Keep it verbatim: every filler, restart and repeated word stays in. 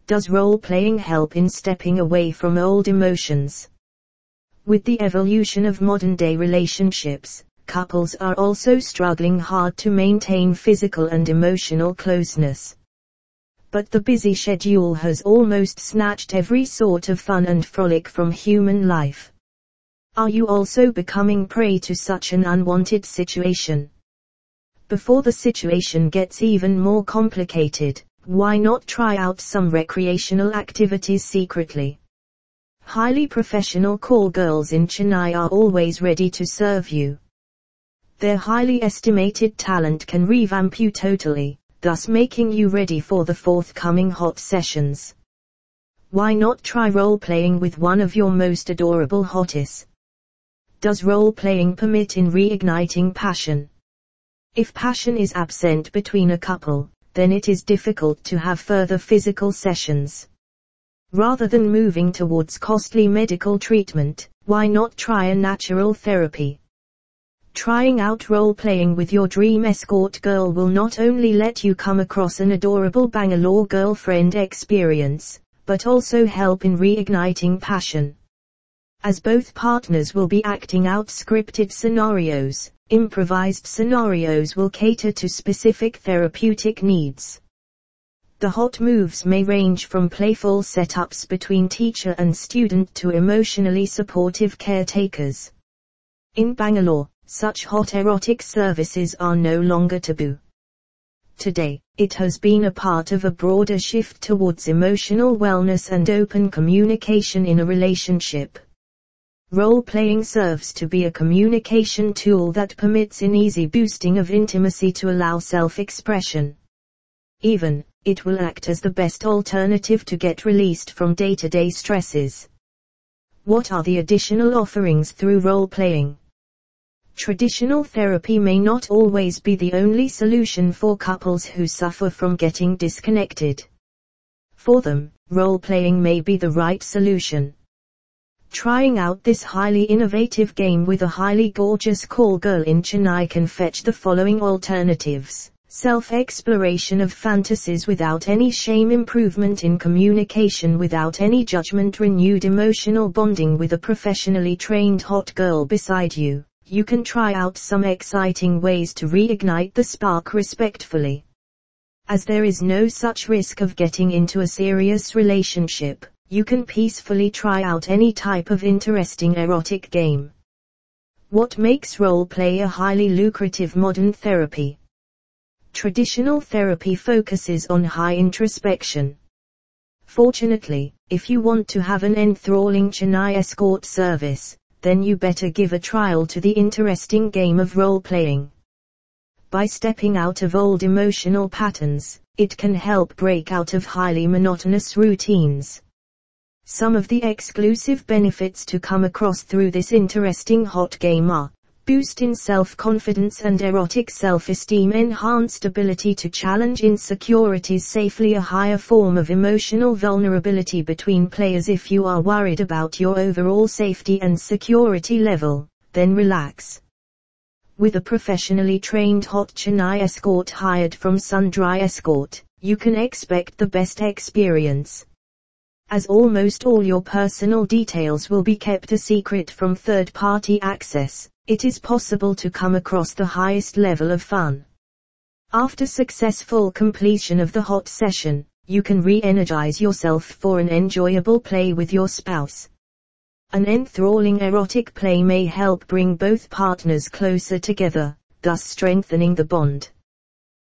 Does role-playing help in stepping away from old emotions? With the evolution of modern-day relationships, couples are also struggling hard to maintain physical and emotional closeness. But the busy schedule has almost snatched every sort of fun and frolic from human life. Are you also becoming prey to such an unwanted situation? Before the situation gets even more complicated, why not try out some recreational activities secretly? Highly professional call girls in Chennai are always ready to serve you. Their highly estimated talent can revamp you totally, thus making you ready for the forthcoming hot sessions. Why not try role-playing with one of your most adorable hotties? Does role-playing permit in reigniting passion? If passion is absent between a couple, then it is difficult to have further physical sessions. Rather than moving towards costly medical treatment, why not try a natural therapy? Trying out role-playing with your dream escort girl will not only let you come across an adorable Bangalore girlfriend experience, but also help in reigniting passion. As both partners will be acting out scripted scenarios, improvised scenarios will cater to specific therapeutic needs. The hot moves may range from playful setups between teacher and student to emotionally supportive caretakers. In Bangalore, such hot erotic services are no longer taboo. Today, it has been a part of a broader shift towards emotional wellness and open communication in a relationship. Role-playing serves to be a communication tool that permits an easy boosting of intimacy to allow self-expression. Even, it will act as the best alternative to get released from day-to-day stresses. What are the additional offerings through role-playing? Traditional therapy may not always be the only solution for couples who suffer from getting disconnected. For them, role-playing may be the right solution. Trying out this highly innovative game with a highly gorgeous call girl in Chennai can fetch the following alternatives: self-exploration of fantasies without any shame, improvement in communication without any judgment, renewed emotional bonding with a professionally trained hot girl beside you. You can try out some exciting ways to reignite the spark respectfully. As there is no such risk of getting into a serious relationship, you can peacefully try out any type of interesting erotic game. What makes role-play a highly lucrative modern therapy? Traditional therapy focuses on high introspection. Fortunately, if you want to have an enthralling Chennai escort service, then you better give a trial to the interesting game of role-playing. By stepping out of old emotional patterns, it can help break out of highly monotonous routines. Some of the exclusive benefits to come across through this interesting hot game are: boost in self-confidence and erotic self-esteem, enhanced ability to challenge insecurities safely, a higher form of emotional vulnerability between players. If you are worried about your overall safety and security level, then relax. With a professionally trained hot Chennai escort hired from Sundry Escort, you can expect the best experience. As almost all your personal details will be kept a secret from third-party access, it is possible to come across the highest level of fun. After successful completion of the hot session, you can re-energize yourself for an enjoyable play with your spouse. An enthralling erotic play may help bring both partners closer together, thus strengthening the bond.